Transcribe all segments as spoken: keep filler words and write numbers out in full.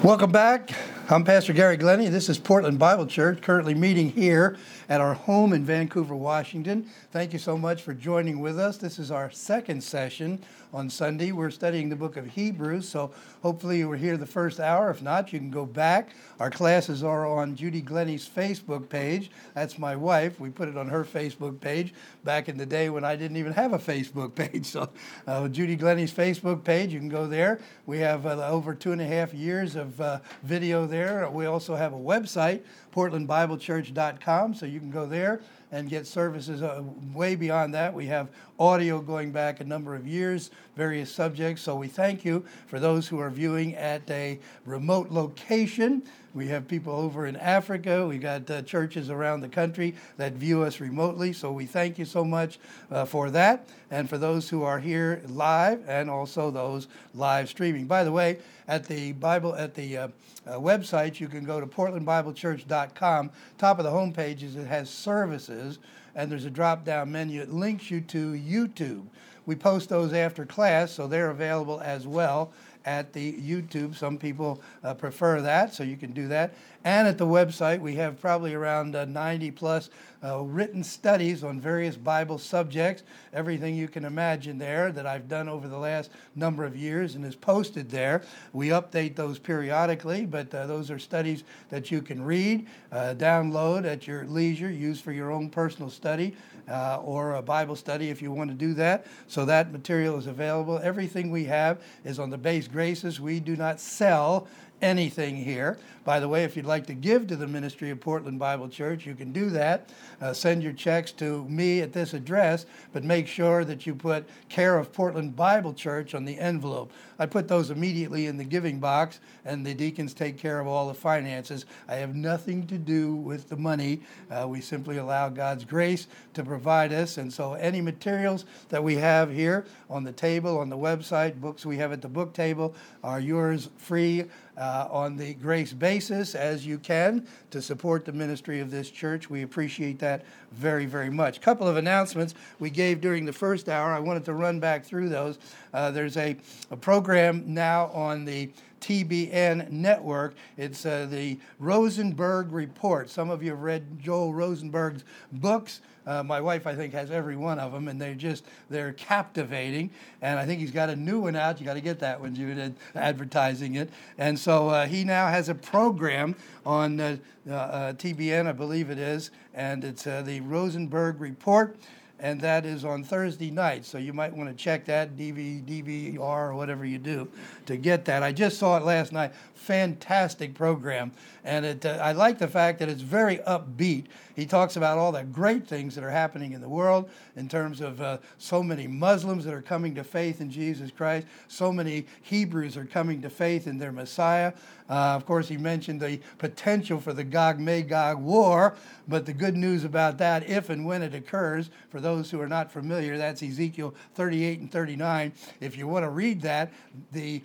Welcome back. I'm Pastor Gary Glennie. This is Portland Bible Church, currently meeting here at our home in Vancouver, Washington. Thank you so much for joining with us. This is our second session on Sunday. We're studying the book of Hebrews, so hopefully you were here the first hour. If not, you can go back. Our classes are on Judy Glennie's Facebook page. That's my wife. We put it on her Facebook page back in the day when I didn't even have a Facebook page. So uh, Judy Glennie's Facebook page, you can go there. We have uh, over two and a half years of uh, video there. We also have a website, portland bible church dot com, so you can go there and get services uh, way beyond that. We have audio going back a number of years, various subjects. So we thank you for those who are viewing at a remote location. We have people over in Africa. We got uh, churches around the country that view us remotely. So we thank you so much uh, for that. And for those who are here live and also those live streaming. By the way, at the Bible, at the uh, uh, website, you can go to portland bible church dot com. Top of the homepage is it has services, and there's a drop-down menu. It links you to YouTube. We post those after class, so they're available as well at the YouTube. Some people uh, prefer that, so you can do that. And at the website, we have probably around uh, ninety plus uh, written studies on various Bible subjects, everything you can imagine there that I've done over the last number of years and is posted there. We update those periodically, but uh, those are studies that you can read, uh, download at your leisure, use for your own personal study, uh, or a Bible study if you want to do that. So that material is available. Everything we have is on the base graces. We do not sell anything here. By the way, if you'd like to give to the ministry of Portland Bible Church, you can do that. Uh, send your checks to me at this address, but make sure that you put care of Portland Bible Church on the envelope. I put those immediately in the giving box, and the deacons take care of all the finances. I have nothing to do with the money. Uh, we simply allow God's grace to provide us, and so any materials that we have here on the table, on the website, books we have at the book table are yours free uh, on the grace basis as you can to support the ministry of this church. We appreciate that very, very much. A couple of announcements we gave during the first hour. I wanted to run back through those. Uh, there's a, a program now on the T B N network. It's uh, the Rosenberg Report. Some of you have read Joel Rosenberg's books. Uh, my wife, I think, has every one of them, and they're just, they're captivating. And I think he's got a new one out. You got to get that one, Jude, advertising it. And so uh, he now has a program on uh, uh, uh, T B N, I believe it is, and it's uh, the Rosenberg Report. And that is on Thursday night, so you might want to check that, D V D, D V R, or whatever you do to get that. I just saw it last night. Fantastic program, and it, uh, I like the fact that it's very upbeat. He talks about all the great things that are happening in the world in terms of uh, so many Muslims that are coming to faith in Jesus Christ, so many Hebrews are coming to faith in their Messiah. Uh, of course, he mentioned the potential for the Gog-Magog war, but the good news about that, if and when it occurs, for those who are not familiar, that's Ezekiel thirty-eight and thirty-nine. If you want to read that, the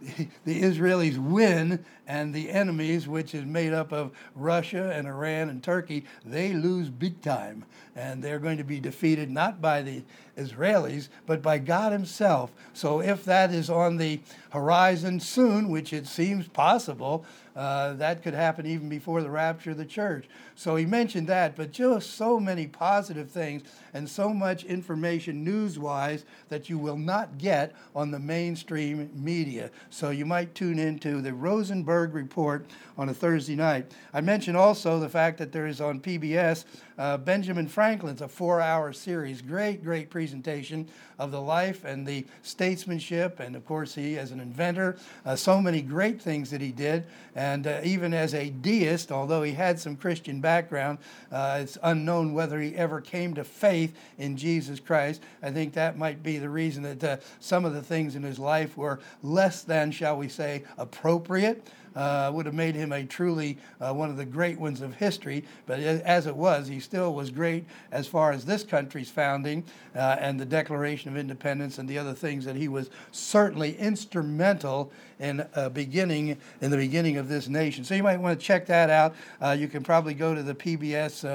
the Israelis win, and the enemies, which is made up of Russia and Iran and Turkey, they lose big time. And they're going to be defeated not by the Israelis, but by God himself. So if that is on the horizon soon, which it seems possible, uh, that could happen even before the rapture of the church. So he mentioned that, but just so many positive things and so much information news-wise that you will not get on the mainstream media. So you might tune into the Rosenberg Report on a Thursday night. I mentioned also the fact that there is on P B S uh, Benjamin Franklin's a four-hour series. Great, great presentation of the life and the statesmanship, and of course he as an inventor, uh, so many great things that he did, and uh, even as a deist, although he had some Christian background, uh, it's unknown whether he ever came to faith in Jesus Christ. I think that might be the reason that uh, some of the things in his life were less than, shall we say, appropriate. Uh, would have made him a truly uh, one of the great ones of history, but as it was, he still was great as far as this country's founding uh, and the Declaration of Independence and the other things that he was certainly instrumental in uh, beginning in the beginning of this nation. So you might want to check that out. Uh, you can probably go to the P B S uh,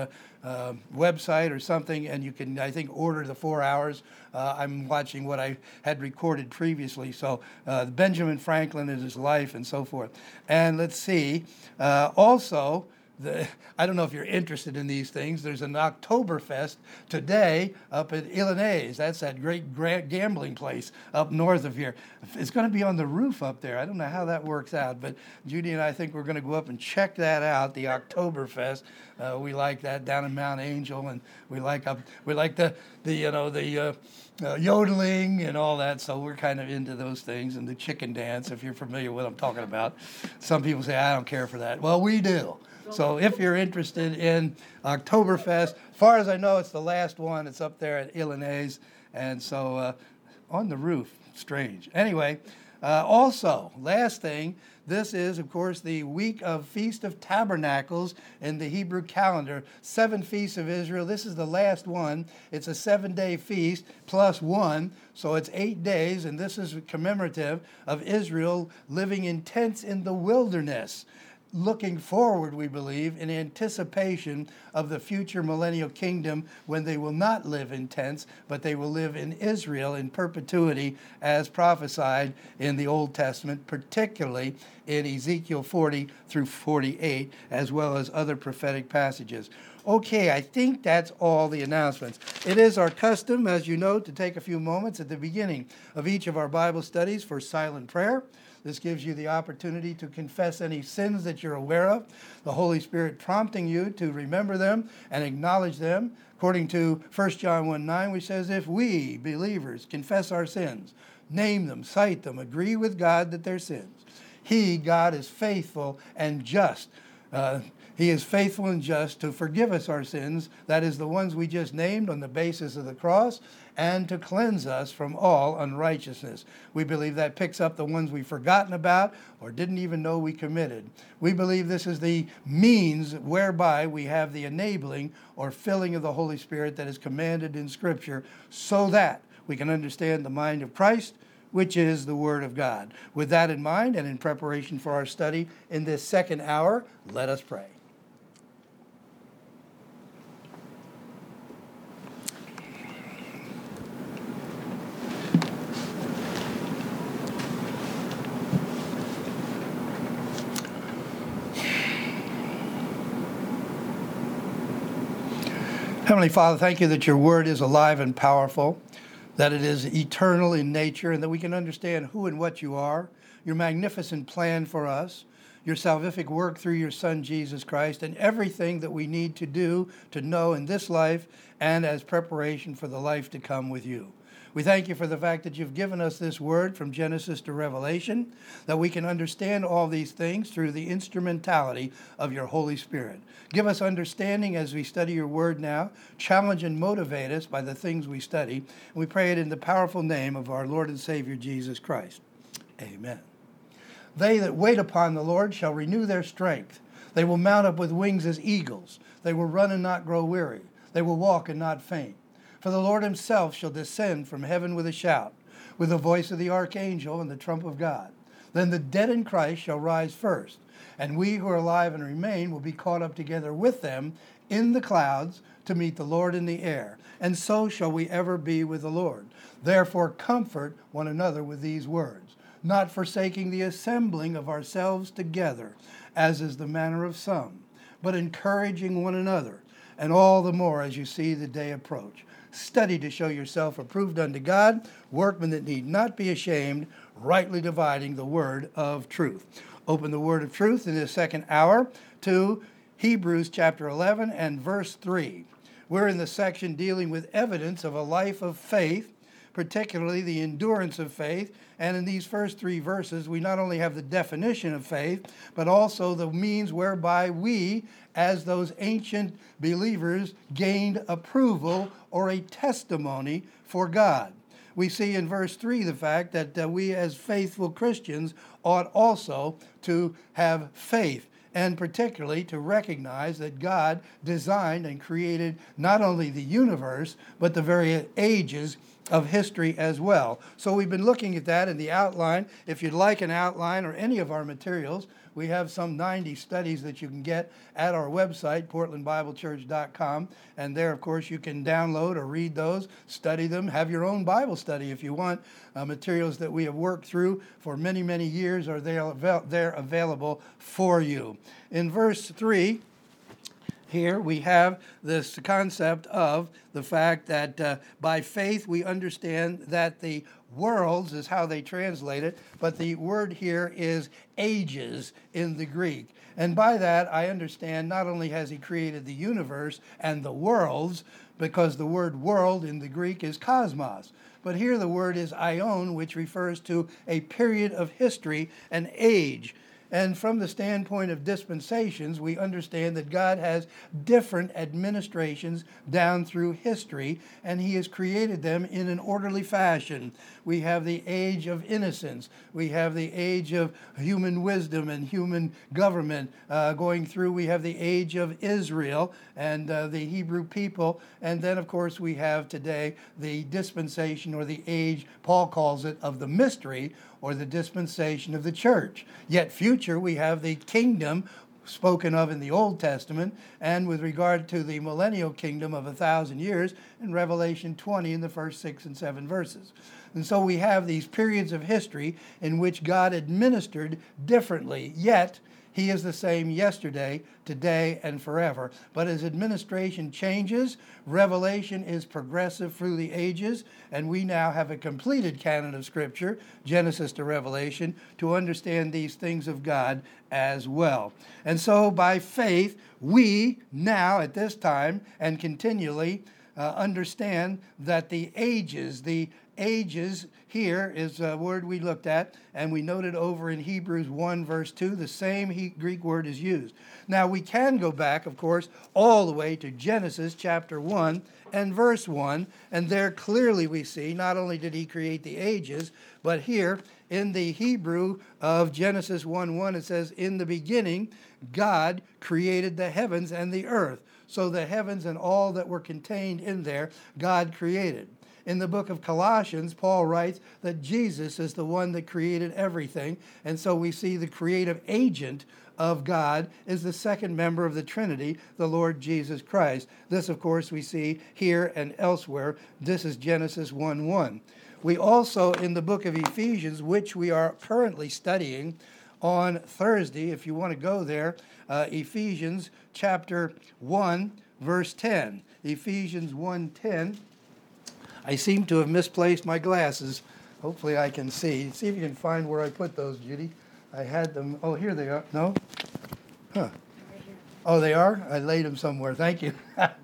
uh, website or something, and you can, I think, order the four hours. Uh, I'm watching what I had recorded previously. So uh, Benjamin Franklin and his life and so forth. And let's see. Uh, also, The, I don't know if you're interested in these things. There's an Oktoberfest today up at Illinois. That's that great gra- gambling place up north of here. It's going to be on the roof up there. I don't know how that works out, but Judy and I think we're going to go up and check that out, the Oktoberfest. Uh, we like that down in Mount Angel, and we like up, we like the, the you know, the uh, uh, yodeling and all that, so we're kind of into those things, and the chicken dance, if you're familiar with what I'm talking about. Some people say, I don't care for that. Well, we do. So if you're interested in Oktoberfest, as far as I know, it's the last one. It's up there at Illinois, and so uh, on the roof. Strange. Anyway, uh, also, last thing, this is, of course, the week of Feast of Tabernacles in the Hebrew calendar. Seven feasts of Israel. This is the last one. It's a seven-day feast plus one, so it's eight days, and this is commemorative of Israel living in tents in the wilderness, looking forward, we believe, in anticipation of the future millennial kingdom when they will not live in tents, but they will live in Israel in perpetuity as prophesied in the Old Testament, particularly in Ezekiel forty through forty-eight, as well as other prophetic passages. Okay, I think that's all the announcements. It is our custom, as you know, to take a few moments at the beginning of each of our Bible studies for silent prayer. This gives you the opportunity to confess any sins that you're aware of, the Holy Spirit prompting you to remember them and acknowledge them. According to First John one nine, which says, if we, believers, confess our sins, name them, cite them, agree with God that they're sins, He, God, is faithful and just. Uh, He is faithful and just to forgive us our sins, that is the ones we just named on the basis of the cross, and to cleanse us from all unrighteousness. We believe that picks up the ones we've forgotten about or didn't even know we committed. We believe this is the means whereby we have the enabling or filling of the Holy Spirit that is commanded in Scripture, so that we can understand the mind of Christ, which is the Word of God. With that in mind, and in preparation for our study in this second hour, let us pray. Heavenly Father, thank you that your word is alive and powerful, that it is eternal in nature, and that we can understand who and what you are, your magnificent plan for us, your salvific work through your Son, Jesus Christ, and everything that we need to do to know in this life and as preparation for the life to come with you. We thank you for the fact that you've given us this word from Genesis to Revelation, that we can understand all these things through the instrumentality of your Holy Spirit. Give us understanding as we study your word now. Challenge and motivate us by the things we study. And we pray it in the powerful name of our Lord and Savior, Jesus Christ. Amen. They that wait upon the Lord shall renew their strength. They will mount up with wings as eagles. They will run and not grow weary. They will walk and not faint. For the Lord himself shall descend from heaven with a shout, with the voice of the archangel and the trump of God. Then the dead in Christ shall rise first, and we who are alive and remain will be caught up together with them in the clouds to meet the Lord in the air. And so shall we ever be with the Lord. Therefore comfort one another with these words, not forsaking the assembling of ourselves together, as is the manner of some, but encouraging one another, and all the more as you see the day approach. Study to show yourself approved unto God, workmen that need not be ashamed, rightly dividing the word of truth. Open the word of truth in this second hour to Hebrews chapter eleven and verse three. We're in the section dealing with evidence of a life of faith, particularly the endurance of faith. And in these first three verses, we not only have the definition of faith, but also the means whereby we, as those ancient believers, gained approval or a testimony for God. We see in verse three the fact that uh, we as faithful Christians ought also to have faith, and particularly to recognize that God designed and created not only the universe, but the very ages of history as well. So we've been looking at that in the outline. If you'd like an outline or any of our materials, We have some ninety studies that you can get at our website, portland bible church dot com. And there, of course, you can download or read those, study them, have your own Bible study if you want. Uh, materials that we have worked through for many, many years are there, they're available for you. In verse three, here we have this concept of the fact that uh, by faith we understand that the worlds is how they translate it, but the word here is ages in the Greek. And by that I understand not only has he created the universe and the worlds, because the word world in the Greek is cosmos, but here the word is aion, which refers to a period of history, an age. And from the standpoint of dispensations, we understand that God has different administrations down through history, and he has created them in an orderly fashion. We have the age of innocence. We have the age of human wisdom and human government uh, going through. We have the age of Israel and uh, the Hebrew people. And then, of course, we have today the dispensation, or the age, Paul calls it, of the mystery, or the dispensation of the church. Yet future, we have the kingdom spoken of in the Old Testament, and with regard to the millennial kingdom of a thousand years in Revelation twenty in the first six and seven verses. And so we have these periods of history in which God administered differently, yet he is the same yesterday, today, and forever. But as administration changes, revelation is progressive through the ages, and we now have a completed canon of Scripture, Genesis to Revelation, to understand these things of God as well. And so by faith, we now at this time and continually uh, understand that the ages, the ages here is a word we looked at, and we noted over in Hebrews one verse two, the same he- Greek word is used. Now we can go back, of course, all the way to Genesis chapter one and verse one, and there clearly we see not only did he create the ages, but here in the Hebrew of Genesis one one it says, in the beginning God created the heavens and the earth. So the heavens and all that were contained in there, God created. In the book of Colossians, Paul writes that Jesus is the one that created everything. And so we see the creative agent of God is the second member of the Trinity, the Lord Jesus Christ. This, of course, we see here and elsewhere. This is Genesis one one. We also, in the book of Ephesians, which we are currently studying on Thursday, if you want to go there, uh, Ephesians chapter one, verse ten. Ephesians one ten. I seem to have misplaced my glasses. Hopefully I can see. See if you can find where I put those, Judy. I had them. Oh, here they are. No? Huh. Oh, they are? I laid them somewhere. Thank you.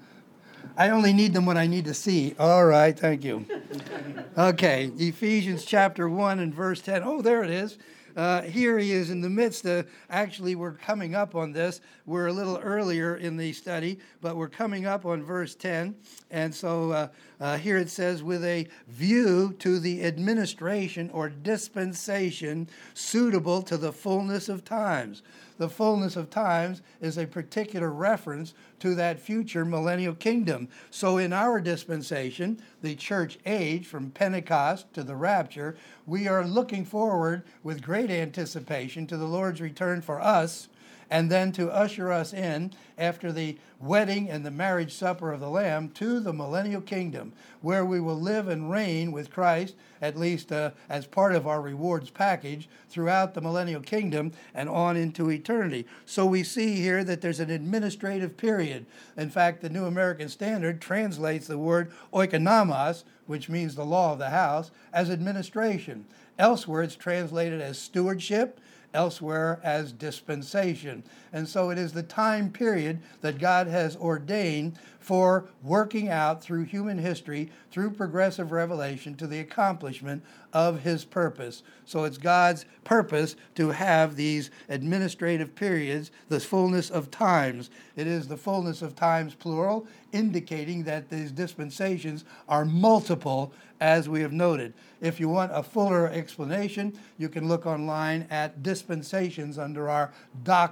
I only need them when I need to see. All right. Thank you. Okay. Ephesians chapter one and verse ten. Oh, there it is. Uh, here he is in the midst of, actually we're coming up on this. We're a little earlier in the study, but we're coming up on verse ten. And so uh, uh, here it says, with a view to the administration or dispensation suitable to the fullness of times. The fullness of times is a particular reference to that future millennial kingdom. So in our dispensation, the church age from Pentecost to the rapture, we are looking forward with great anticipation to the Lord's return for us, and then to usher us in after the wedding and the marriage supper of the Lamb to the millennial kingdom, where we will live and reign with Christ, at least uh, as part of our rewards package, throughout the millennial kingdom and on into eternity. So we see here that there's an administrative period. In fact, the New American Standard translates the word oikonomos, which means the law of the house, as administration. Elsewhere, it's translated as stewardship, elsewhere as dispensation. And so it is the time period that God has ordained for working out through human history, through progressive revelation, to the accomplishment of his purpose. So it's God's purpose to have these administrative periods, the fullness of times. It is the fullness of times, plural, indicating that these dispensations are multiple, as we have noted. If you want a fuller explanation, you can look online at dispensations under our doctrines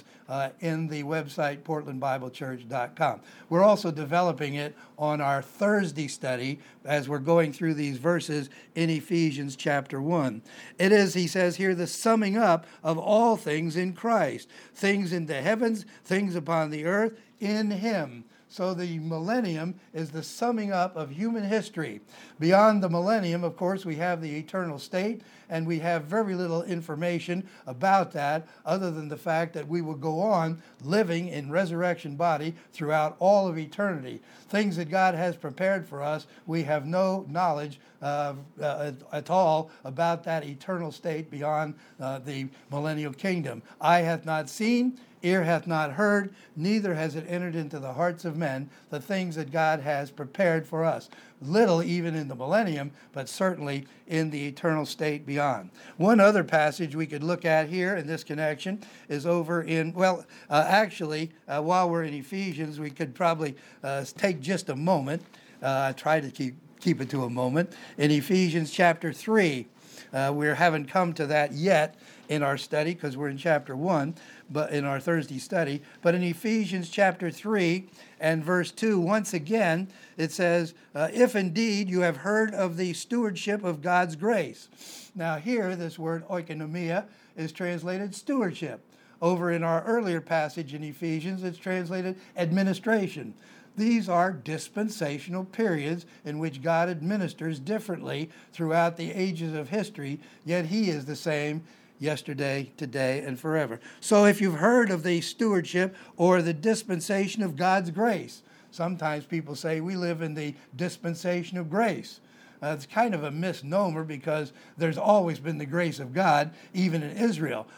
uh, in the website portland bible church dot com. We're also developing it on our Thursday study as we're going through these verses in Ephesians chapter one. It is, he says here, the summing up of all things in Christ, things in the heavens, things upon the earth, in him. So the millennium is the summing up of human history. Beyond the millennium, of course, we have the eternal state, and we have very little information about that other than the fact that we will go on living in resurrection body throughout all of eternity. Things that God has prepared for us, we have no knowledge uh, uh, at all about that eternal state beyond uh, the millennial kingdom. Eye hath not seen, ear hath not heard, neither has it entered into the hearts of men the things that God has prepared for us. Little even in the millennium, but certainly in the eternal state beyond. One other passage we could look at here in this connection is over in, well, uh, actually, uh, while we're in Ephesians, we could probably uh, take just a moment. Uh, try to keep, keep it to a moment. In Ephesians chapter three, uh, we haven't come to that yet in our study because we're in chapter one, but in our Thursday study. But in Ephesians chapter three and verse two, once again, it says, uh, if indeed you have heard of the stewardship of God's grace. Now here, this word oikonomia is translated stewardship. Over in our earlier passage in Ephesians, it's translated administration. These are dispensational periods in which God administers differently throughout the ages of history, yet he is the same yesterday, today, and forever. So if you've heard of the stewardship or the dispensation of God's grace, sometimes people say we live in the dispensation of grace. Uh, it's kind of a misnomer because there's always been the grace of God, even in Israel.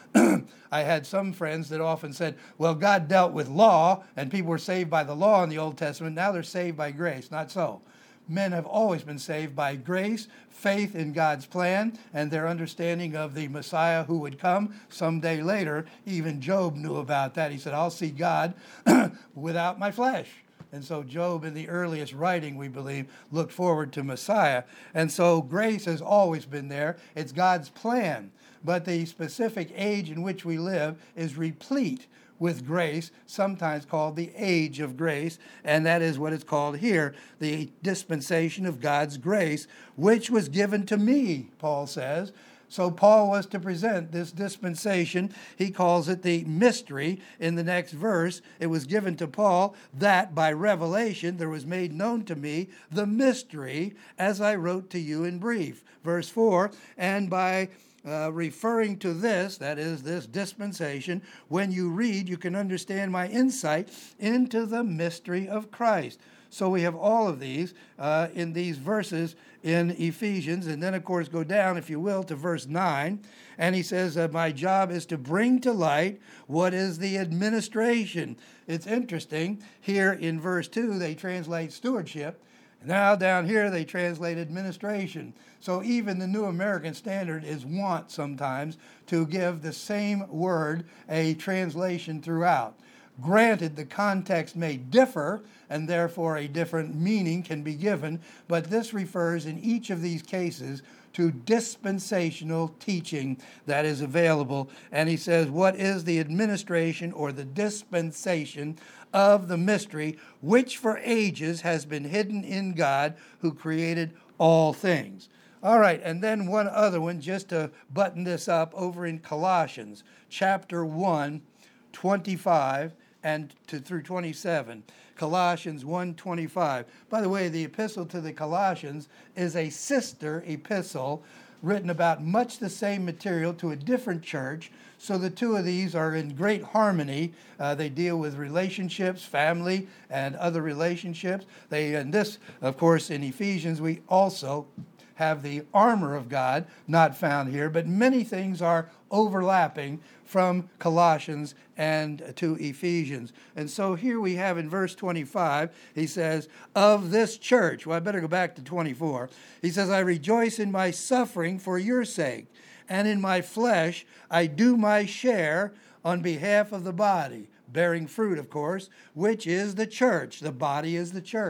I had some friends that often said, well, God dealt with law and people were saved by the law in the Old Testament. Now they're saved by grace. Not so. Men have always been saved by grace, faith in God's plan, and their understanding of the Messiah who would come someday later. Even Job knew about that. He said, I'll see God without my flesh. And so Job, in the earliest writing, we believe, looked forward to Messiah. And so grace has always been there. It's God's plan. But the specific age in which we live is replete with grace, sometimes called the age of grace, and that is what it's called here, the dispensation of God's grace, which was given to me, Paul says. So Paul was to present this dispensation. He calls it the mystery in the next verse. It was given to Paul that by revelation there was made known to me the mystery as I wrote to you in brief. Verse four, and by Uh, referring to this, that is, this dispensation, when you read, you can understand my insight into the mystery of Christ. So we have all of these uh, in these verses in Ephesians. And then, of course, go down, if you will, to verse nine. And he says, uh, my job is to bring to light what is the administration. It's interesting. Here in verse two, they translate stewardship. Now down here they translate administration. So even the New American Standard is wont sometimes to give the same word a translation throughout. Granted, the context may differ, and therefore a different meaning can be given, but this refers in each of these cases to dispensational teaching that is available. And he says, what is the administration or the dispensation of the mystery, which for ages has been hidden in God who created all things? All right, and then one other one, just to button this up, over in Colossians chapter one, twenty-five and to through twenty-seven. Colossians one twenty-five. By the way, the epistle to the Colossians is a sister epistle written about much the same material to a different church. So the two of these are in great harmony. Uh, they deal with relationships, family, and other relationships. They, and this, of course, in Ephesians, we also have the armor of God, not found here, but many things are overlapping from Colossians and to Ephesians. And so here we have in verse twenty-five, he says, of this church. Well, I better go back to twenty-four. He says, I rejoice in my suffering for your sake, and in my flesh I do my share on behalf of the body, bearing fruit, of course, which is the church. The body is the church.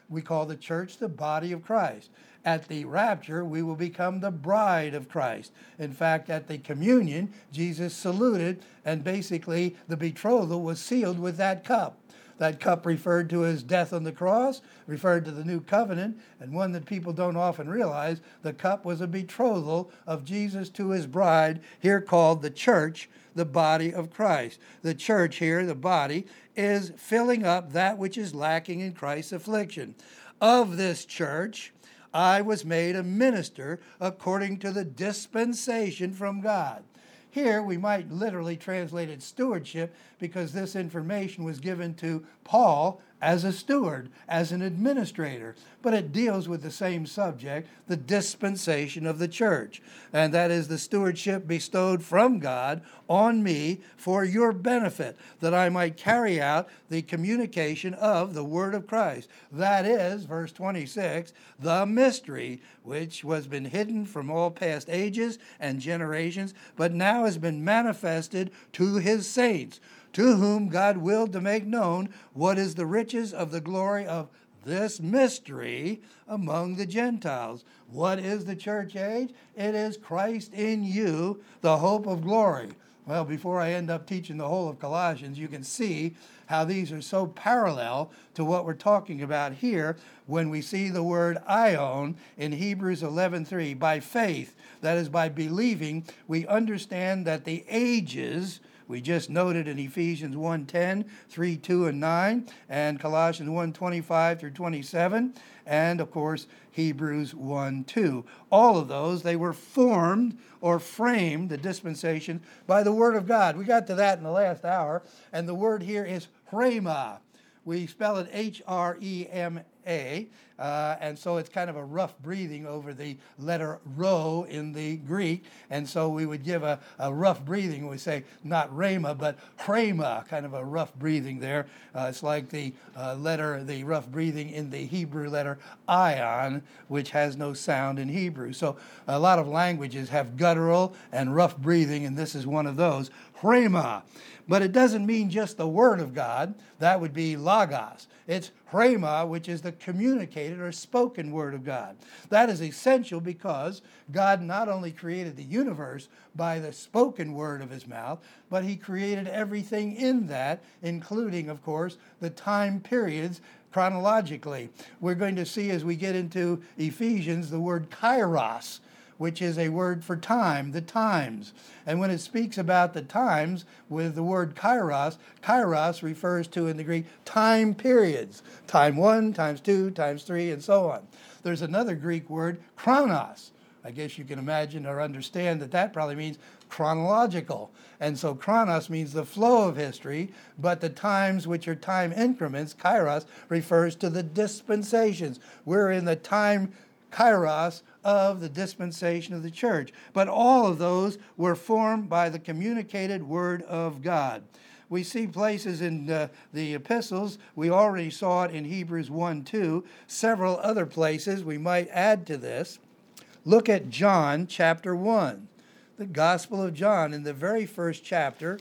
we call the church the body of Christ. At the rapture, we will become the bride of Christ. In fact, at the communion, Jesus saluted, and basically the betrothal was sealed with that cup. That cup referred to his death on the cross, referred to the new covenant, and one that people don't often realize, the cup was a betrothal of Jesus to his bride, here called the church, the body of Christ. The church here, the body, is filling up that which is lacking in Christ's affliction. Of this church, I was made a minister according to the dispensation from God. Here, we might literally translate it stewardship, because this information was given to Paul as a steward, as an administrator. But it deals with the same subject, the dispensation of the church. And that is the stewardship bestowed from God on me for your benefit, that I might carry out the communication of the word of Christ. That is, verse twenty-six, the mystery which was been hidden from all past ages and generations, but now has been manifested to his saints, to whom God willed to make known what is the riches of the glory of this mystery among the Gentiles. What is the church age? It is Christ in you, the hope of glory. Well, before I end up teaching the whole of Colossians, you can see how these are so parallel to what we're talking about here when we see the word ion in Hebrews eleven three. By faith, that is by believing, we understand that the ages, we just noted in Ephesians one ten, three, two, and nine, and Colossians one twenty-five through twenty-seven, and of course Hebrews one two. All of those, they were formed or framed, the dispensation, by the Word of God. We got to that in the last hour, and the word here is rhema. We spell it H R E M A, uh, and so it's kind of a rough breathing over the letter rho in the Greek, and so we would give a, a rough breathing. We say not rhema, but rhema, kind of a rough breathing there. Uh, it's like the uh, letter, the rough breathing in the Hebrew letter ion, which has no sound in Hebrew. So a lot of languages have guttural and rough breathing, and this is one of those, rhema. But it doesn't mean just the word of God. That would be logos. It's rhema, which is the communicated or spoken word of God. That is essential because God not only created the universe by the spoken word of his mouth, but he created everything in that, including, of course, the time periods chronologically. We're going to see as we get into Ephesians the word kairos, which is a word for time, the times. And when it speaks about the times with the word kairos, kairos refers to, in the Greek, time periods. Time one, times two, times three, and so on. There's another Greek word, chronos. I guess you can imagine or understand that that probably means chronological. And so chronos means the flow of history, but the times, which are time increments, kairos, refers to the dispensations. We're in the time kairos of the dispensation of the church. But all of those were formed by the communicated word of God. We see places in uh, the epistles. We already saw it in Hebrews one two. Several other places we might add to this. Look at John chapter one. The Gospel of John, in the very first chapter,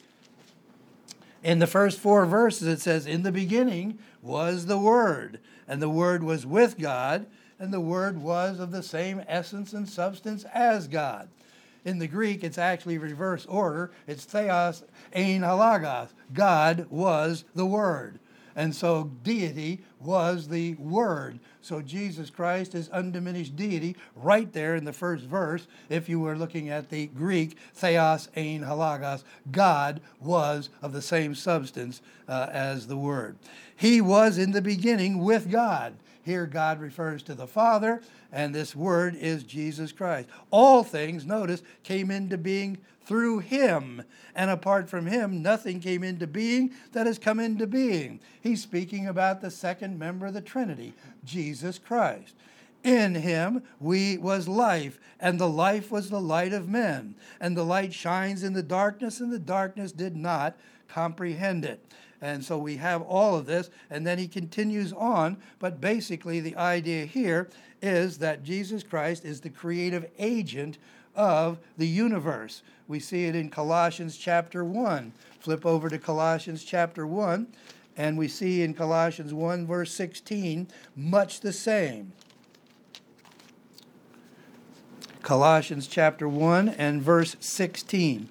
in the first four verses, it says, "In the beginning was the Word, and the Word was with God, and the Word was of the same essence and substance as God." In the Greek, it's actually reverse order. It's theos ein halagos. God was the Word. And so deity was the Word. So Jesus Christ is undiminished deity right there in the first verse. If you were looking at the Greek, theos ein halagos, God was of the same substance uh, as the Word. He was in the beginning with God. Here God refers to the Father, and this Word is Jesus Christ. All things, notice, came into being through him, and apart from him, nothing came into being that has come into being. He's speaking about the second member of the Trinity, Jesus Christ. In him we was life, and the life was the light of men. And the light shines in the darkness, and the darkness did not comprehend it. And so we have all of this, and then he continues on, but basically the idea here is that Jesus Christ is the creative agent of the universe. We see it in Colossians chapter one. Flip over to Colossians chapter one, And we see in Colossians one, verse sixteen, much the same. Colossians chapter one and verse sixteen.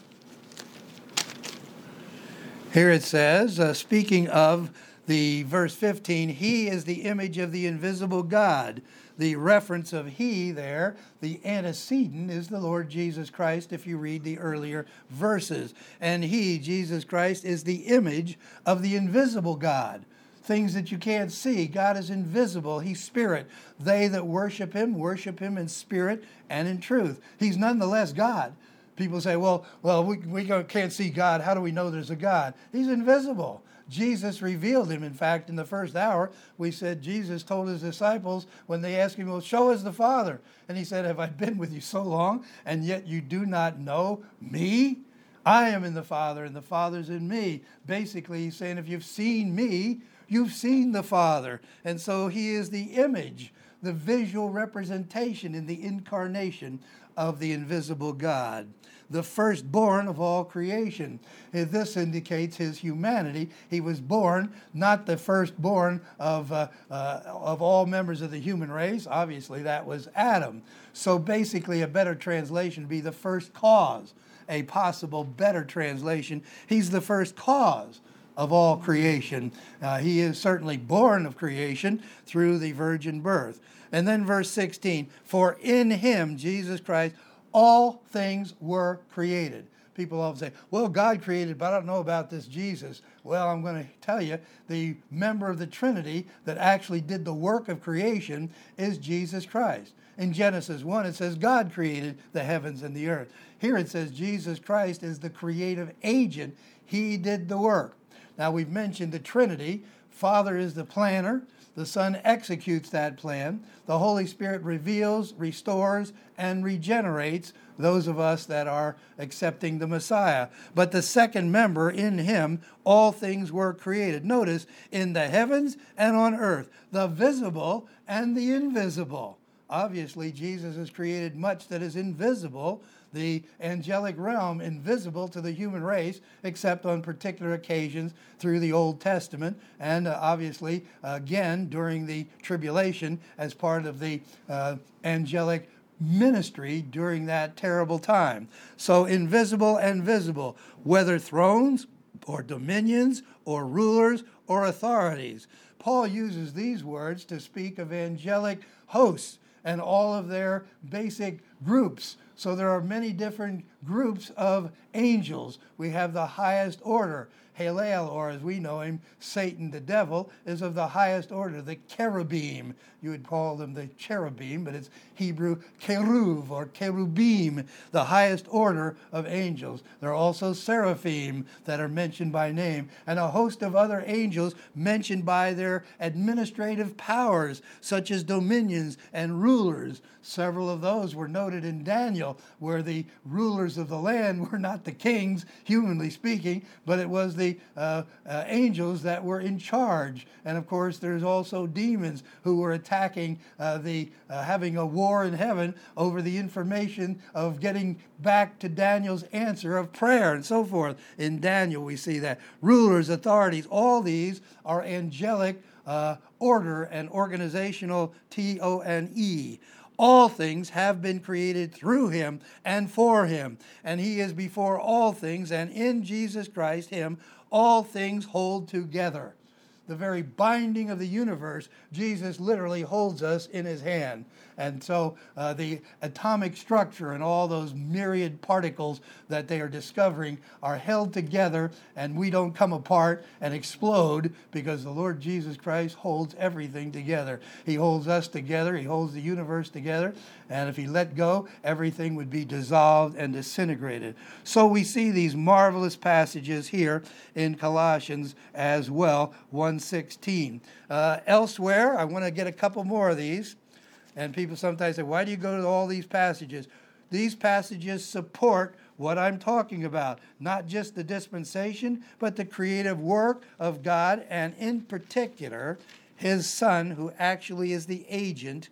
Here it says, uh, speaking of the verse fifteen, he is the image of the invisible God. The reference of he there, the antecedent, is the Lord Jesus Christ if you read the earlier verses. And he, Jesus Christ, is the image of the invisible God. Things that you can't see. God is invisible. He's spirit. They that worship him, worship him in spirit and in truth. He's nonetheless God. People say, well, well, we, we can't see God. How do we know there's a God? He's invisible. Jesus revealed him. In fact, in the first hour, we said Jesus told his disciples when they asked him, well, show us the Father. And he said, have I been with you so long, and yet you do not know me? I am in the Father, and the Father's in me. Basically, he's saying, if you've seen me, you've seen the Father. And so he is the image, the visual representation in the incarnation of the invisible God, the firstborn of all creation. This indicates his humanity. He was born, not the firstborn of, uh, uh, of all members of the human race. Obviously, that was Adam. So basically, a better translation would be the first cause, a possible better translation. He's the first cause of all creation. Uh, he is certainly born of creation through the virgin birth. And then verse sixteen, for in him, Jesus Christ, all things were created. People often say, well, God created, but I don't know about this Jesus. Well, I'm going to tell you, the member of the Trinity that actually did the work of creation is Jesus Christ. In Genesis one, it says God created the heavens and the earth. Here it says Jesus Christ is the creative agent. He did the work. Now, we've mentioned the Trinity. Father is the planner. The Son executes that plan. The Holy Spirit reveals, restores, and regenerates those of us that are accepting the Messiah. But the second member, in him, all things were created. Notice, in the heavens and on earth, the visible and the invisible. Obviously, Jesus has created much that is invisible, the angelic realm invisible to the human race, except on particular occasions through the Old Testament, and uh, obviously, uh, again, during the tribulation as part of the uh, angelic ministry during that terrible time. So invisible and visible, whether thrones or dominions or rulers or authorities. Paul uses these words to speak of angelic hosts and all of their basic groups. So there are many different groups of angels. We have the highest order. Halel, or as we know him, Satan, the devil, is of the highest order, the cherubim. You would call them the cherubim, but it's Hebrew keruv or cherubim, the highest order of angels. There are also seraphim that are mentioned by name, and a host of other angels mentioned by their administrative powers, such as dominions and rulers. Several of those were noted in Daniel, where the rulers of the land were not the kings, humanly speaking, but it was the uh, uh, angels that were in charge. And of course, there's also demons who were attacking uh, the, uh, having a war in heaven over the information of getting back to Daniel's answer of prayer and so forth. In Daniel, we see that. Rulers, authorities, all these are angelic uh, order and organizational T O N E. All things have been created through him and for him. And he is before all things, and in Jesus Christ, him, all things hold together. The very binding of the universe, Jesus literally holds us in his hand. And so uh, the atomic structure and all those myriad particles that they are discovering are held together, and we don't come apart and explode because the Lord Jesus Christ holds everything together. He holds us together. He holds the universe together. And if he let go, everything would be dissolved and disintegrated. So we see these marvelous passages here in Colossians as well, one sixteen. Uh, elsewhere, I want to get a couple more of these. And people sometimes say, why do you go to all these passages? These passages support what I'm talking about, not just the dispensation, but the creative work of God, and in particular, his Son, who actually is the agent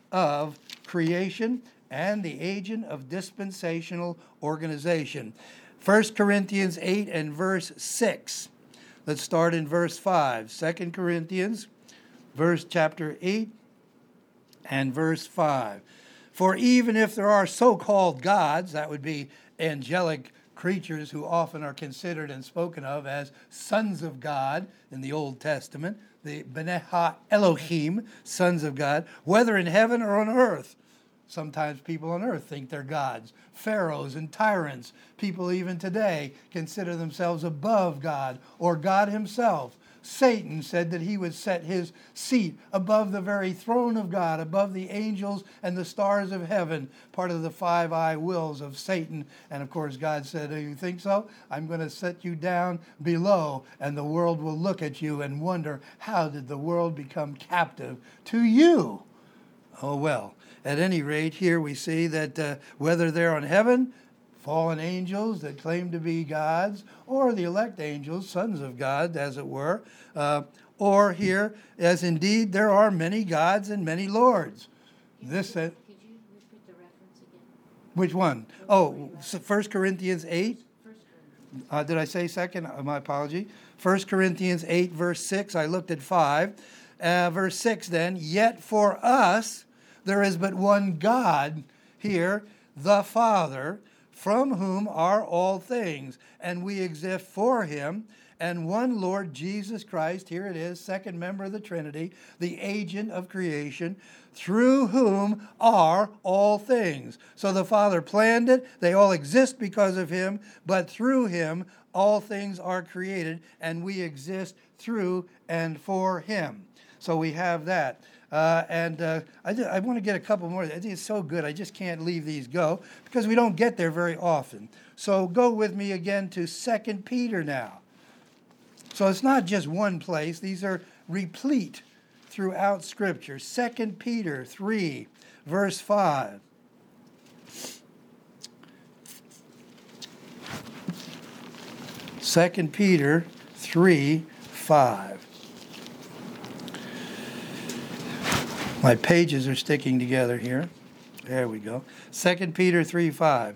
of creation and the agent of dispensational organization. First Corinthians eight and verse six. Let's start in verse five. Second Corinthians, verse chapter eight and verse five. For even if there are so-called gods, that would be angelic creatures who often are considered and spoken of as sons of God in the Old Testament, the Bnei Ha-Elohim, sons of God, whether in heaven or on earth. Sometimes people on earth think they're gods. Pharaohs and tyrants, people even today consider themselves above God or God himself. Satan said that he would set his seat above the very throne of God, above the angels and the stars of heaven, part of the five I wills of Satan. And of course, God said, do you think so? I'm going to set you down below, and the world will look at you and wonder, how did the world become captive to you? Oh, well, at any rate, here we see that uh, whether they're on heaven, fallen angels that claim to be gods, or the elect angels, sons of God, as it were, uh, or here, as indeed there are many gods and many lords. Could This you, uh, could you repeat the reference again? Which one? Oh, First Corinthians eight. First Corinthians. Uh, did I say second? Uh, my apology. First Corinthians eight, verse six. I looked at five. Uh, verse six then, yet for us there is but one God here, the Father, from whom are all things, and we exist for him, and one Lord Jesus Christ, here it is, second member of the Trinity, the agent of creation, through whom are all things. So the Father planned it, they all exist because of him, but through him all things are created, and we exist through and for him. So we have that. Uh, and uh, I, just, I want to get a couple more. I think it's so good. I just can't leave these go because we don't get there very often. So go with me again to Second Peter now. So it's not just one place. These are replete throughout Scripture. Second Peter three, verse five. Second Peter three, five. My pages are sticking together here. There we go. Second Peter three, five.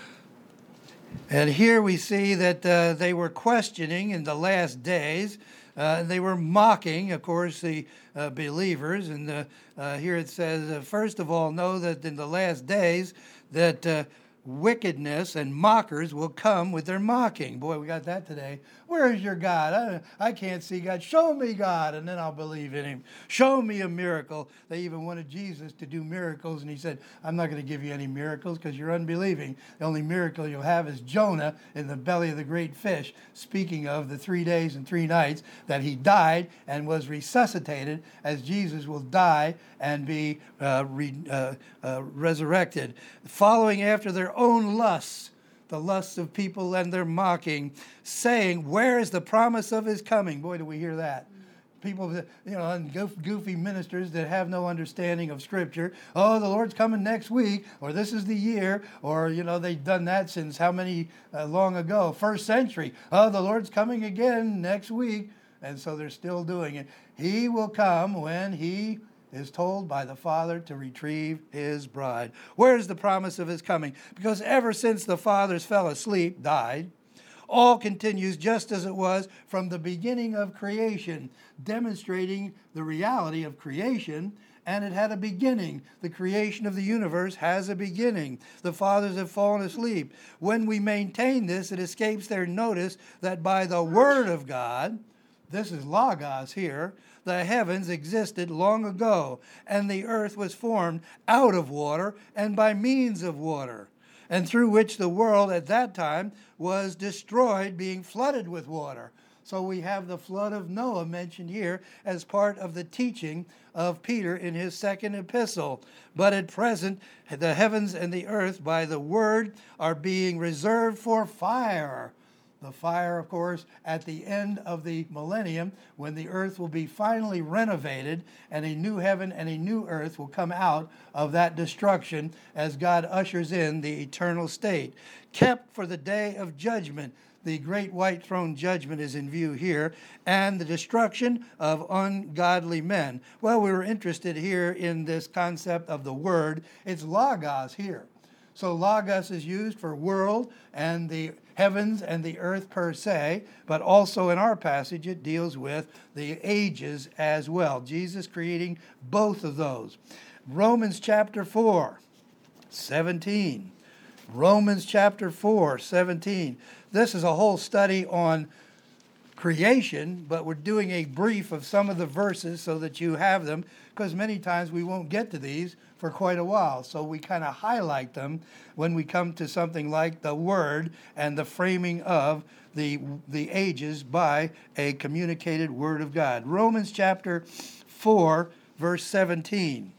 And here we see that uh, they were questioning in the last days. Uh, they were mocking, of course, the uh, believers. And uh, uh, here it says, uh, first of all, know that in the last days that uh, wickedness and mockers will come with their mocking. Boy, we got that today. Where is your God? I, I can't see God. Show me God, and then I'll believe in him. Show me a miracle. They even wanted Jesus to do miracles, and he said, I'm not going to give you any miracles because you're unbelieving. The only miracle you'll have is Jonah in the belly of the great fish, speaking of the three days and three nights that he died and was resuscitated, as Jesus will die and be uh, re, uh, uh, resurrected, following after their own lusts, the lusts of people and their mocking, saying, where is the promise of his coming? Boy, do we hear that. People, you know, and goofy ministers that have no understanding of Scripture. Oh, the Lord's coming next week, or this is the year, or, you know, they've done that since how many uh, long ago? First century. Oh, the Lord's coming again next week. And so they're still doing it. He will come when he is told by the Father to retrieve his bride. Where is the promise of his coming? Because ever since the fathers fell asleep, died, all continues just as it was from the beginning of creation, demonstrating the reality of creation, and it had a beginning. The creation of the universe has a beginning. The fathers have fallen asleep. When we maintain this, it escapes their notice that by the word of God, this is Logos here, the heavens existed long ago, and the earth was formed out of water and by means of water, and through which the world at that time was destroyed, being flooded with water. So we have the flood of Noah mentioned here as part of the teaching of Peter in his second epistle. But at present, the heavens and the earth by the word are being reserved for fire. The fire, of course, at the end of the millennium, when the earth will be finally renovated and a new heaven and a new earth will come out of that destruction as God ushers in the eternal state. Kept for the day of judgment. The great white throne judgment is in view here, and the destruction of ungodly men. Well, we were interested here in this concept of the word. It's Logos here. So Logos is used for world, and the heavens and the earth per se, but also in our passage it deals with the ages as well. Jesus creating both of those. Romans chapter four, seventeen. Romans chapter four, seventeen. This is a whole study on creation, but we're doing a brief of some of the verses so that you have them, because many times we won't get to these for quite a while. So we kind of highlight them when we come to something like the Word and the framing of the, the ages by a communicated Word of God. Romans chapter four, verse seventeen.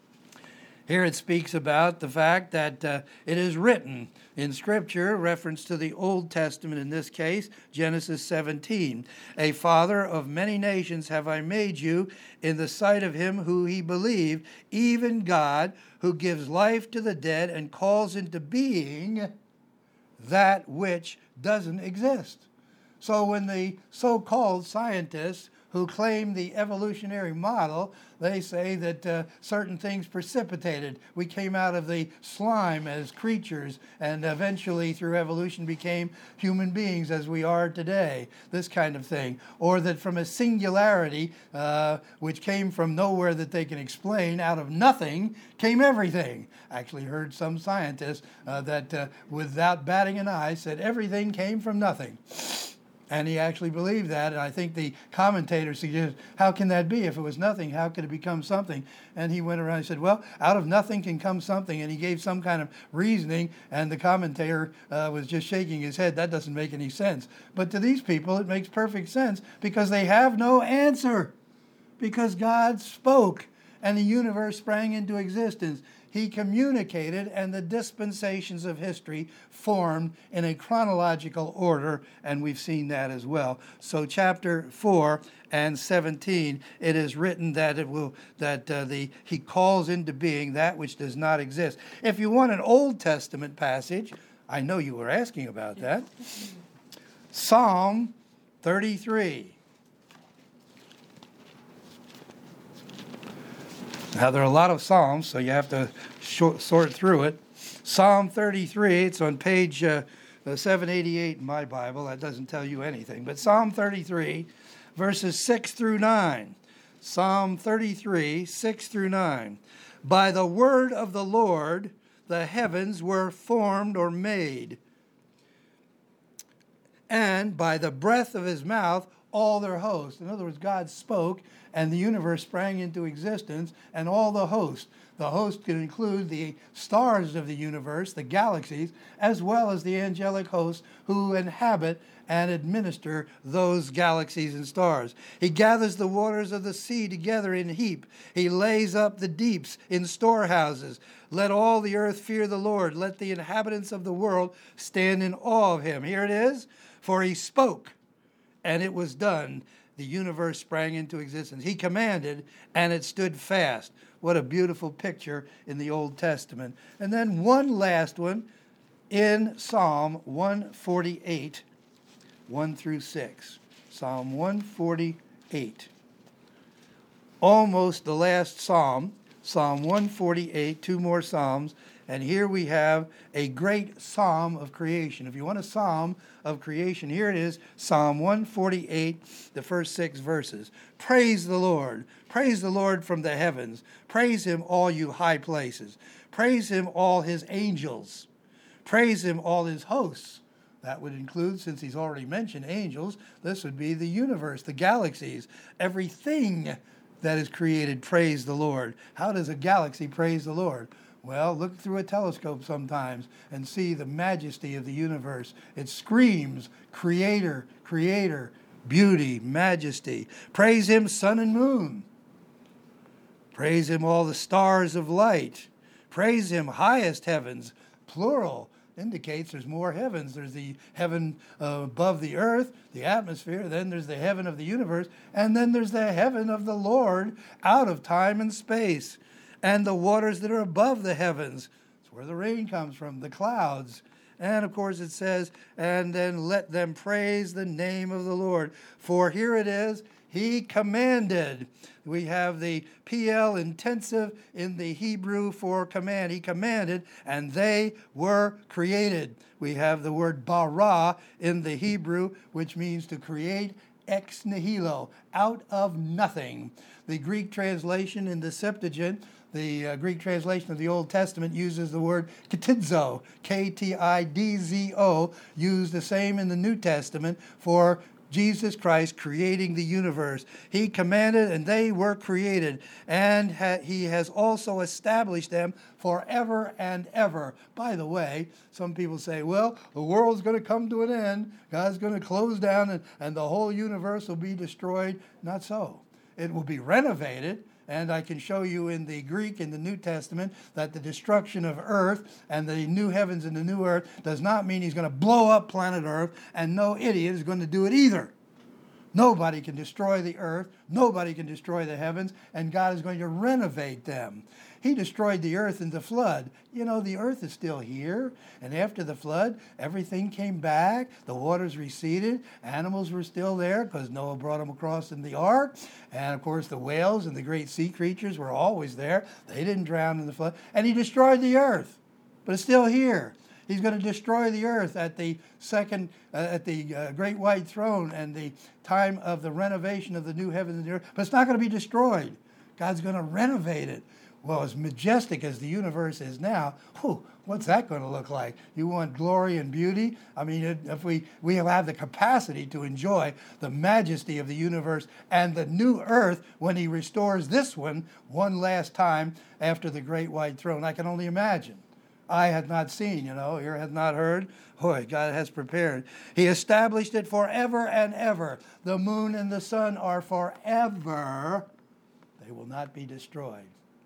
Here it speaks about the fact that uh, it is written in Scripture, reference to the Old Testament in this case, Genesis seventeen. A father of many nations have I made you in the sight of him who he believed, even God, who gives life to the dead and calls into being that which doesn't exist. So when the so-called scientists who claim the evolutionary model, they say that uh, certain things precipitated. We came out of the slime as creatures and eventually through evolution became human beings as we are today, this kind of thing. Or that from a singularity, uh, which came from nowhere that they can explain, out of nothing came everything. I actually heard some scientists uh, that uh, without batting an eye said everything came from nothing. And he actually believed that, and I think the commentator suggested, how can that be? If it was nothing, how could it become something? And he went around and said, well, out of nothing can come something, and he gave some kind of reasoning, and the commentator uh, was just shaking his head. That doesn't make any sense. But to these people, it makes perfect sense, because they have no answer, because God spoke, and the universe sprang into existence. He communicated, and the dispensations of history formed in a chronological order, and we've seen that as well. So chapter four and seventeen, it is written that it will that uh, the he calls into being that which does not exist. If you want an Old Testament passage, I know you were asking about that. Psalm thirty-three. Now, there are a lot of Psalms, so you have to short, sort through it. Psalm thirty-three, it's on page uh, seven eighty-eight in my Bible. That doesn't tell you anything. But Psalm thirty-three, verses six through nine. Psalm thirty-three, six through nine. By the word of the Lord, the heavens were formed or made, and by the breath of his mouth, all their hosts. In other words, God spoke, and the universe sprang into existence, and all the hosts. The host can include the stars of the universe, the galaxies, as well as the angelic hosts who inhabit and administer those galaxies and stars. He gathers the waters of the sea together in heap. He lays up the deeps in storehouses. Let all the earth fear the Lord. Let the inhabitants of the world stand in awe of him. Here it is. For he spoke, and it was done. The universe sprang into existence. He commanded, and it stood fast. What a beautiful picture in the Old Testament. And then one last one in Psalm one forty-eight, one through six. Psalm one forty-eight. Almost the last psalm, Psalm one forty-eight, two more psalms. And here we have a great psalm of creation. If you want a psalm of creation, here it is, Psalm one forty-eight, the first six verses. Praise the Lord. Praise the Lord from the heavens. Praise him, all you high places. Praise him, all his angels. Praise him, all his hosts. That would include, since he's already mentioned angels, this would be the universe, the galaxies, everything that is created. Praise the Lord. How does a galaxy praise the Lord? Well, look through a telescope sometimes and see the majesty of the universe. It screams, creator, creator, beauty, majesty. Praise him, sun and moon. Praise him, all the stars of light. Praise him, highest heavens, plural. Indicates there's more heavens. There's the heaven uh, above the earth, the atmosphere. Then there's the heaven of the universe. And then there's the heaven of the Lord out of time and space. And the waters that are above the heavens. It's where the rain comes from, the clouds. And of course it says, and then let them praise the name of the Lord. For here it is, He commanded. We have the P L intensive in the Hebrew for command. He commanded, and they were created. We have the word bara in the Hebrew, which means to create ex nihilo, out of nothing. The Greek translation in the Septuagint, the uh, Greek translation of the Old Testament, uses the word ktidzo, K T I D Z O, used the same in the New Testament for Jesus Christ creating the universe. He commanded and they were created, and ha- he has also established them forever and ever. By the way, some people say, well, the world's going to come to an end. God's going to close down and, and the whole universe will be destroyed. Not so. It will be renovated. And I can show you in the Greek, in the New Testament, that the destruction of earth and the new heavens and the new earth does not mean he's going to blow up planet Earth, and no idiot is going to do it either. Nobody can destroy the earth. Nobody can destroy the heavens, and God is going to renovate them. He destroyed the earth in the flood. You know, the earth is still here, and after the flood, everything came back. The waters receded. Animals were still there because Noah brought them across in the ark. And, of course, the whales and the great sea creatures were always there. They didn't drown in the flood. And he destroyed the earth, but it's still here. He's going to destroy the earth at the second, uh, at the uh, great white throne and the time of the renovation of the new heavens and the earth. But it's not going to be destroyed. God's going to renovate it. Well, as majestic as the universe is now, whew, what's that going to look like? You want glory and beauty? I mean, if we, we have the capacity to enjoy the majesty of the universe and the new earth when he restores this one one last time after the great white throne, I can only imagine. Eye had not seen, you know, ear hath not heard. Boy, God has prepared. He established it forever and ever. The moon and the sun are forever. They will not be destroyed.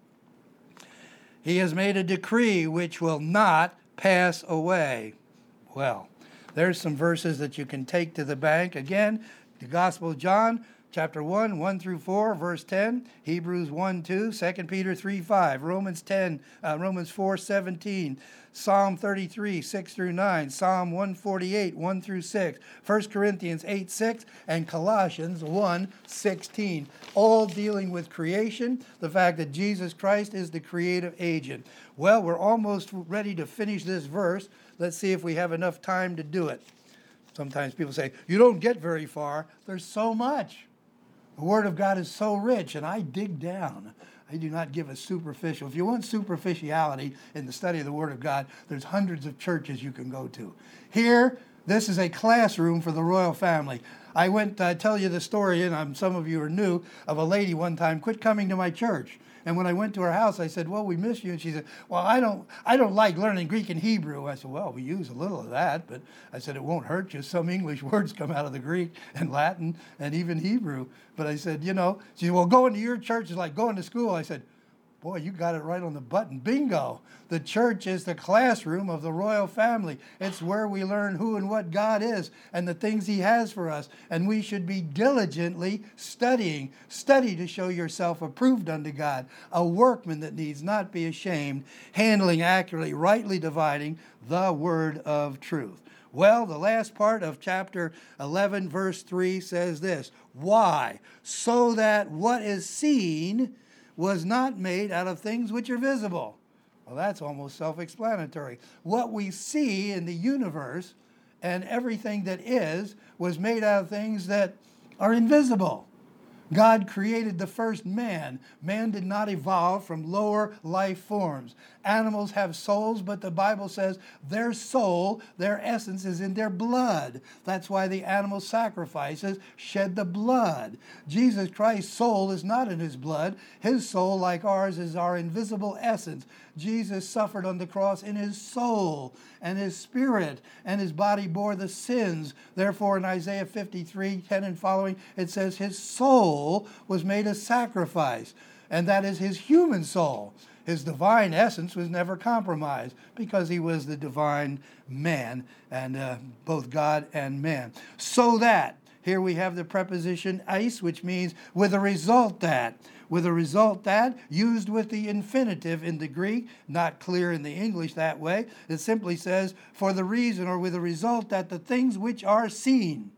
He has made a decree which will not pass away. Well, there's some verses that you can take to the bank. Again, the Gospel of John, chapter one, one through four, verse ten, Hebrews one, two, Second Peter three, five, Romans ten, uh, Romans four, seventeen, Psalm thirty-three, six through nine, Psalm one forty-eight, one through six, First Corinthians eight, six, and Colossians one, sixteen, all dealing with creation, the fact that Jesus Christ is the creative agent. Well, we're almost ready to finish this verse. Let's see if we have enough time to do it. Sometimes people say, you don't get very far. There's so much. The Word of God is so rich, and I dig down. I do not give a superficial. If you want superficiality in the study of the Word of God, there's hundreds of churches you can go to. Here, this is a classroom for the royal family. I went, I tell you the story, and I'm, some of you are new, of a lady one time quit coming to my church. And when I went to her house, I said, well, we miss you. And she said, well, I don't I don't like learning Greek and Hebrew. I said, well, we use a little of that. But I said, it won't hurt you. Some English words come out of the Greek and Latin and even Hebrew. But I said, you know, she said, well, going to your church is like going to school. I said, boy, you got it right on the button. Bingo. The church is the classroom of the royal family. It's where we learn who and what God is and the things he has for us. And we should be diligently studying. Study to show yourself approved unto God, a workman that needs not be ashamed, handling accurately, rightly dividing the word of truth. Well, the last part of chapter eleven, verse three says this. Why? So that what is seen was not made out of things which are visible. Well, that's almost self-explanatory. What we see in the universe and everything that is was made out of things that are invisible. God created the first man. Man did not evolve from lower life forms. Animals have souls, but the Bible says their soul, their essence is in their blood. That's why the animal sacrifices shed the blood. Jesus Christ's soul is not in his blood. His soul, like ours, is our invisible essence. Jesus suffered on the cross in his soul and his spirit, and his body bore the sins. Therefore, in Isaiah fifty-three, ten and following, it says his soul was made a sacrifice, and that is his human soul. His divine essence was never compromised because he was the divine man, and uh, both God and man. So that, here we have the preposition eis, which means with a result that. With a result that, used with the infinitive in the Greek, not clear in the English that way. It simply says, for the reason or with the result that the things which are seen.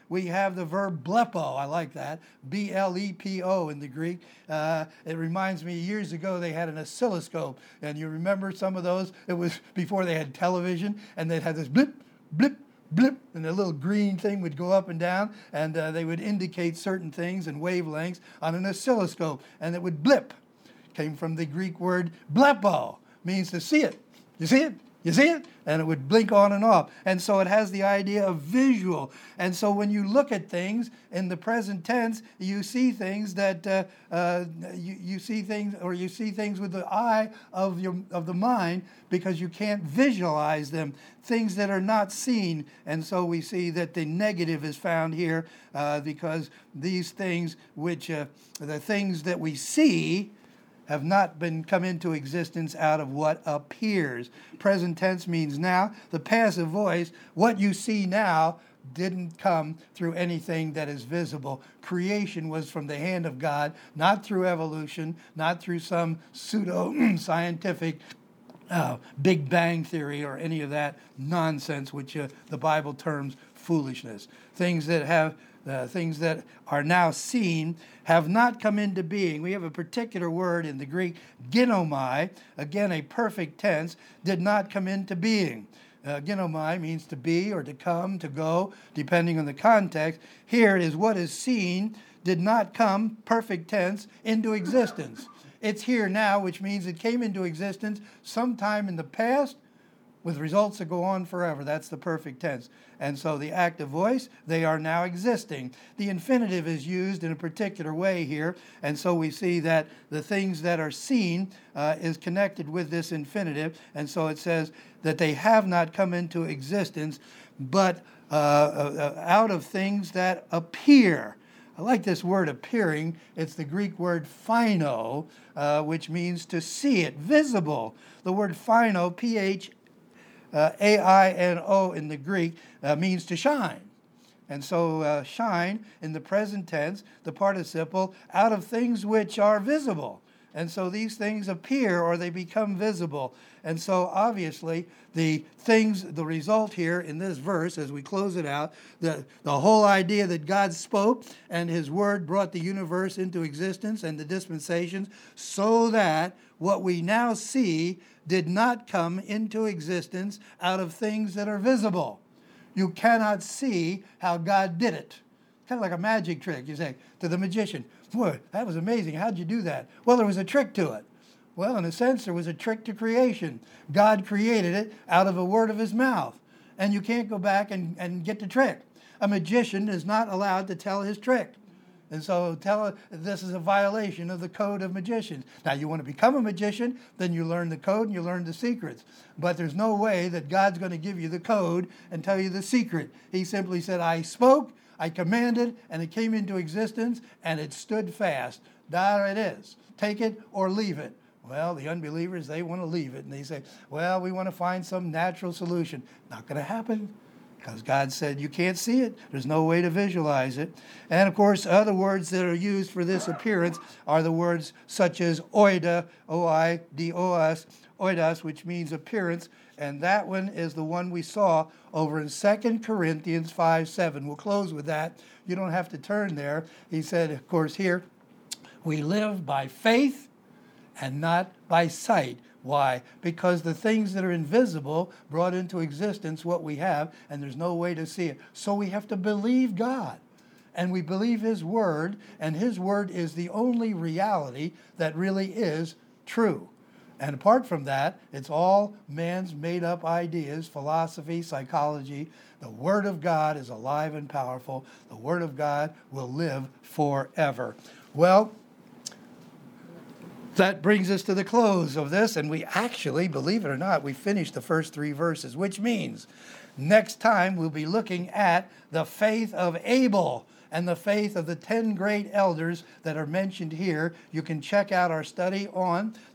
we have the verb blepo. I like that. B L E P O in the Greek. Uh, it reminds me, years ago they had an oscilloscope. And you remember some of those? It was before they had television. And they'd have this blip, blip, blip. And a little green thing would go up and down. And uh, they would indicate certain things and wavelengths on an oscilloscope. And it would blip. Came from the Greek word blepo. Means to see it. You see it? You see it? And it would blink on and off. And so it has the idea of visual. And so when you look at things in the present tense, you see things that uh, uh, you, you see things, or you see things with the eye of your of the mind, because you can't visualize them. Things that are not seen. And so we see that the negative is found here uh, because these things, which uh, the things that we see, have not been come into existence out of what appears. Present tense means now. The passive voice, what you see now, didn't come through anything that is visible. Creation was from the hand of God, not through evolution, not through some pseudo-scientific uh, Big Bang theory or any of that nonsense, which uh, the Bible terms foolishness. Things that have Uh, things that are now seen have not come into being. We have a particular word in the Greek, ginomai, again a perfect tense, did not come into being. Uh, ginomai means to be or to come, to go, depending on the context. Here is what is seen did not come, perfect tense, into existence. It's here now, which means it came into existence sometime in the past, with results that go on forever. That's the perfect tense. And so the active voice, they are now existing. The infinitive is used in a particular way here. And so we see that the things that are seen uh, is connected with this infinitive. And so it says that they have not come into existence, but uh, uh, out of things that appear. I like this word appearing. It's the Greek word phino, uh, which means to see it, visible. The word phino, P H Uh, A I N O in the Greek uh, means to shine. And so uh, shine in the present tense, the participle, out of things which are visible. And so these things appear or they become visible. And so obviously the things, the result here in this verse as we close it out, the, the whole idea that God spoke and his word brought the universe into existence and the dispensations so that what we now see did not come into existence out of things that are visible. You cannot see how God did it. Kind of like a magic trick. You say to the magician, boy, that was amazing. How'd you do that? Well, there was a trick to it. Well, in a sense, there was a trick to creation. God created it out of a word of his mouth. And you can't go back and, and get the trick. A magician is not allowed to tell his trick. And so tell this is a violation of the code of magicians. Now, you want to become a magician, then you learn the code and you learn the secrets. But there's no way that God's going to give you the code and tell you the secret. He simply said, I spoke, I commanded, and it came into existence, and it stood fast. There it is. Take it or leave it. Well, the unbelievers, they want to leave it. And they say, well, we want to find some natural solution. Not going to happen. Because God said you can't see it. There's no way to visualize it. And of course, other words that are used for this appearance are the words such as oida, O I D O S, oidos, which means appearance. And that one is the one we saw over in Second Corinthians five seven. We'll close with that. You don't have to turn there. He said, of course, here, we live by faith and not by sight. Why? Because the things that are invisible brought into existence what we have, and there's no way to see it. So we have to believe God. And we believe his word, and his word is the only reality that really is true. And apart from that, it's all man's made-up ideas, philosophy, psychology. The word of God is alive and powerful. The word of God will live forever. Well, that brings us to the close of this, and we actually, believe it or not, we finished the first three verses, which means next time we'll be looking at the faith of Abel and the faith of the ten great elders that are mentioned here. You can check out our study on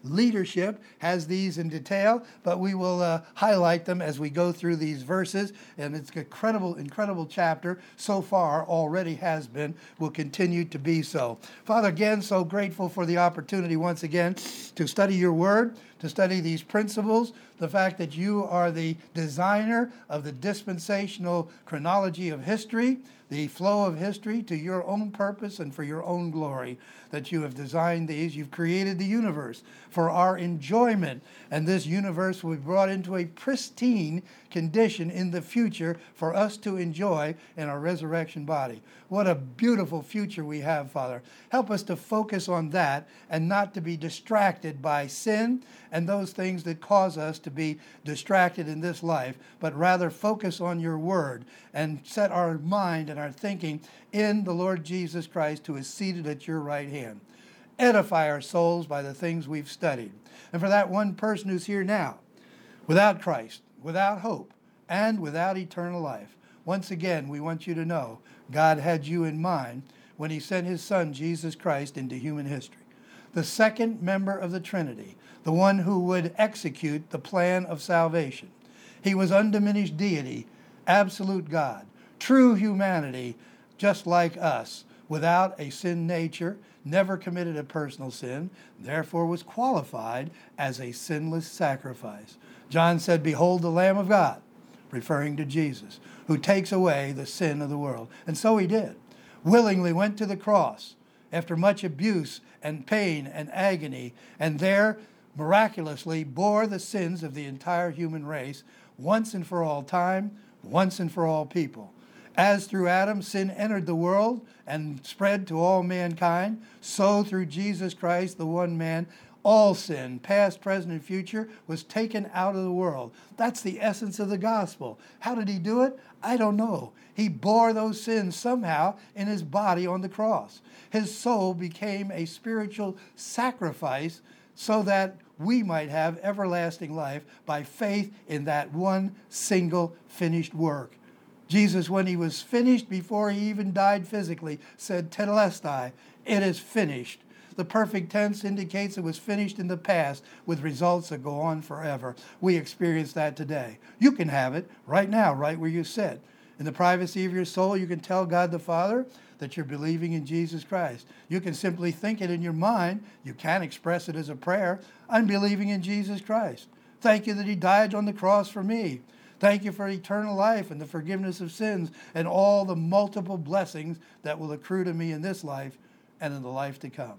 leadership has these in detail, but we will uh, highlight them as we go through these verses. And it's an incredible, incredible chapter so far, already has been, will continue to be so. Father, again, so grateful for the opportunity once again to study your word, to study these principles, the fact that you are the designer of the dispensational chronology of history, the flow of history to your own purpose and for your own glory, that you have designed these. You've created the universe for our enjoyment, and this universe will be brought into a pristine condition in the future for us to enjoy in our resurrection body. What a beautiful future we have, Father. Help us to focus on that and not to be distracted by sin and those things that cause us to be distracted in this life, but rather focus on your word and set our mind and our thinking in the Lord Jesus Christ, who is seated at your right hand. Edify our souls by the things we've studied. And for that one person who's here now, without Christ, without hope, and without eternal life, once again, we want you to know God had you in mind when he sent his Son, Jesus Christ, into human history. The second member of the Trinity, the one who would execute the plan of salvation. He was undiminished deity, absolute God, true humanity, just like us, without a sin nature, never committed a personal sin, therefore was qualified as a sinless sacrifice. John said, "Behold the Lamb of God," referring to Jesus, who takes away the sin of the world. And so he did. Willingly went to the cross after much abuse and pain and agony, and there miraculously bore the sins of the entire human race once and for all time, once and for all people. As through Adam sin entered the world and spread to all mankind, so through Jesus Christ, the one man, all sin, past, present, and future, was taken out of the world. That's the essence of the gospel. How did he do it? I don't know. He bore those sins somehow in his body on the cross. His soul became a spiritual sacrifice so that we might have everlasting life by faith in that one single finished work. Jesus, when he was finished, before he even died physically, said, "Tetelestai," it is finished. The perfect tense indicates it was finished in the past with results that go on forever. We experience that today. You can have it right now, right where you sit. In the privacy of your soul, you can tell God the Father that you're believing in Jesus Christ. You can simply think it in your mind. You can't express it as a prayer. I'm believing in Jesus Christ. Thank you that he died on the cross for me. Thank you for eternal life and the forgiveness of sins and all the multiple blessings that will accrue to me in this life and in the life to come.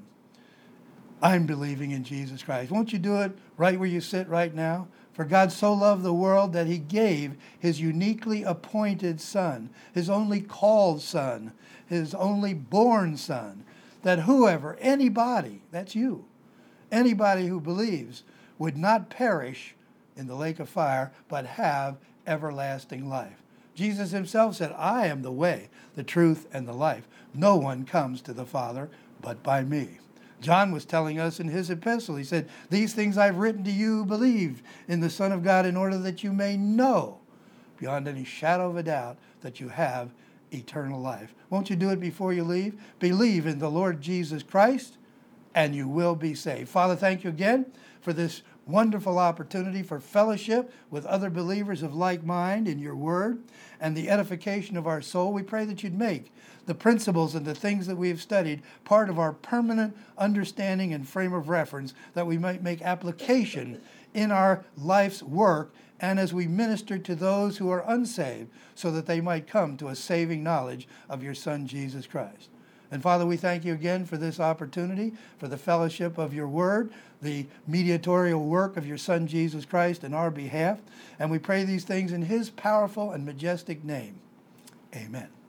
I'm believing in Jesus Christ. Won't you do it right where you sit right now? For God so loved the world that he gave his uniquely appointed Son, his only called Son, his only born Son, that whoever, anybody, that's you, anybody who believes would not perish in the lake of fire, but have everlasting life. Jesus himself said, "I am the way, the truth, and the life. No one comes to the Father but by me." John was telling us in his epistle, he said, "These things I've written to you who believe in the Son of God in order that you may know beyond any shadow of a doubt that you have eternal life." Won't you do it before you leave? Believe in the Lord Jesus Christ and you will be saved. Father, thank you again for this wonderful opportunity for fellowship with other believers of like mind in your word and the edification of our soul. We pray that you'd make the principles and the things that we have studied part of our permanent understanding and frame of reference, that we might make application in our life's work and as we minister to those who are unsaved, so that they might come to a saving knowledge of your Son, Jesus Christ. And Father, we thank you again for this opportunity, for the fellowship of your word, the mediatorial work of your Son, Jesus Christ, in our behalf. And we pray these things in his powerful and majestic name. Amen.